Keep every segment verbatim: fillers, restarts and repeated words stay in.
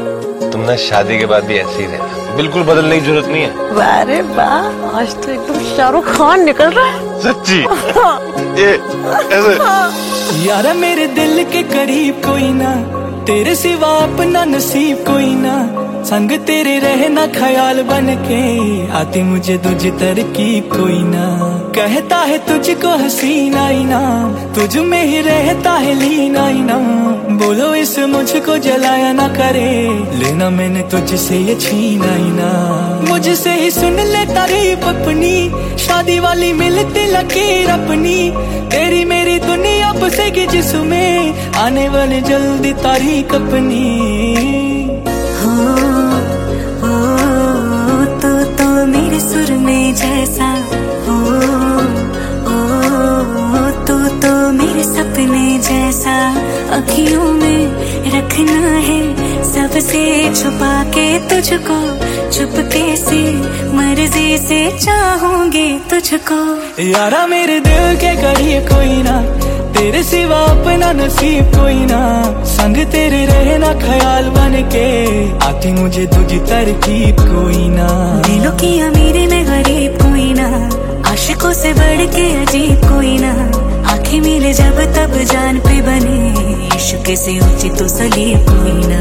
तुम ना शादी के बाद भी ऐसे ही रहना, बिल्कुल बदलने की जरूरत नहीं है। अरे वाह, आज तो एकदम शाहरुख खान निकल रहा है। सच्ची? ये ऐसे? यारा मेरे दिल के करीब कोई ना, तेरे सिवा अपना नसीब कोई ना, संग तेरे रहना ख्याल बन के, आती मुझे तुझ तरकीब कोई ना। कहता है तुझको हसीना इनाम, तुझ में ही रहता है लीना इनाम। बोलो इस मुझको जलाया ना करे, लेना मैंने तुझसे ये छीना इनाम। मुझसे ही सुन ले तारीफ अपनी, शादी वाली मिलती लकीर अपनी। तेरी मेरी दुनिया बसेगी जिसमें, आने वाली जल्दी तारीख अपनी। हो, हो, तो तो मेरे सुर में जैसा हो, ओ, तो तो मेरे सपने जैसा अखियों में रखना है, सबसे छुपा के तुझको, चुपके से मर्जी से चाहूंगी तुझको। यारा मेरे दिल के करीब कोई ना, तेरे सिवा अपना नसीब कोई ना, संग तेरे रहना ख्याल बन के, आती मुझे तुझी तरकीब कोई ना। दिलों की अमीरी में गरीब कोई ना, आशिकों से बढ़ के अजीब कोई ना। आंखें मिले जब तब जान पे बने, इश्क से ऊंची तो सलीब कोई ना।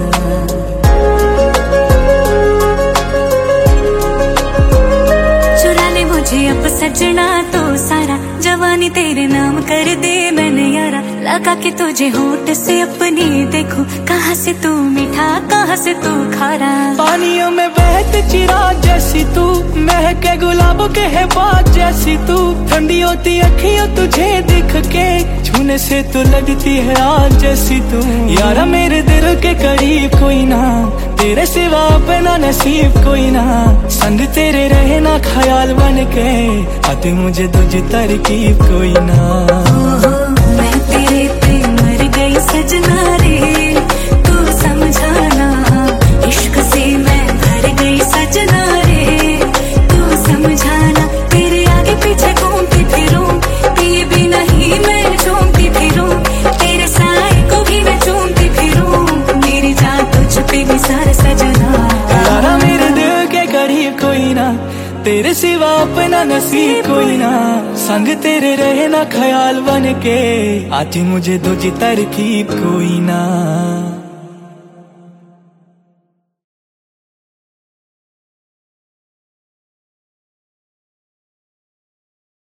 चुरा ले मुझे अब सजना तो सारा, जवानी तेरे नाम कर दे मैंने यारा। लगा के तुझे होठ से अपनी देखूं, कहाँ से तू मीठा कहाँ से तू खारा। पानियों में बहते चिराग जैसी तू, महके गुलाबों के है बात जैसी तू। ठंडी होती अखियों तुझे दिख के, छूने से तू लगती है आग जैसी तू। यारा मेरे दिल के करीब कोई ना, तेरे सिवा अपना नसीब कोई ना, संग तेरे रहना ख्याल बन के, आती मुझे तुझी तरकीब कोई ना। मैं तेरे पे मर गई सजना रे, तू समझाना, इश्क से मैं भर गई सजना रे, तू समझाना। तेरे आगे पीछे घूमती फिरूं, पिए भी नहीं मैं झूमती फिरूं, तेरे साए को भी मैं चूमती फिरूं, मेरी जान तुझ पे निसार सजना। यारा मेरे दिल के करीब कोई ना, तेरे सिवा अपना नसीब कोई ना, संग तेरे रहना ख्याल बन के, आती मुझे तुझी तरकीब कोई ना।